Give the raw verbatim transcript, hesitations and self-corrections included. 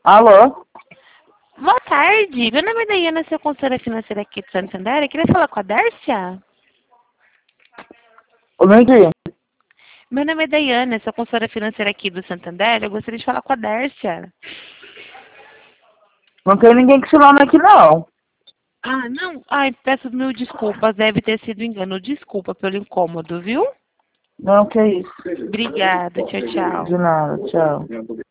Alô? Boa tarde, meu nome é Daiana, sou consultora financeira aqui de Santander. Eu queria falar com a Dércia. Eu não entendi. Meu nome é Daiana, sou consultora financeira aqui do Santander. Eu gostaria de falar com a Dércia. Não tem ninguém com esse nome aqui, não. Ah, não? Ai, peço mil desculpas, deve ter sido engano. Desculpa pelo incômodo, viu? Não, que isso. Obrigada, tchau, tchau. De nada, tchau.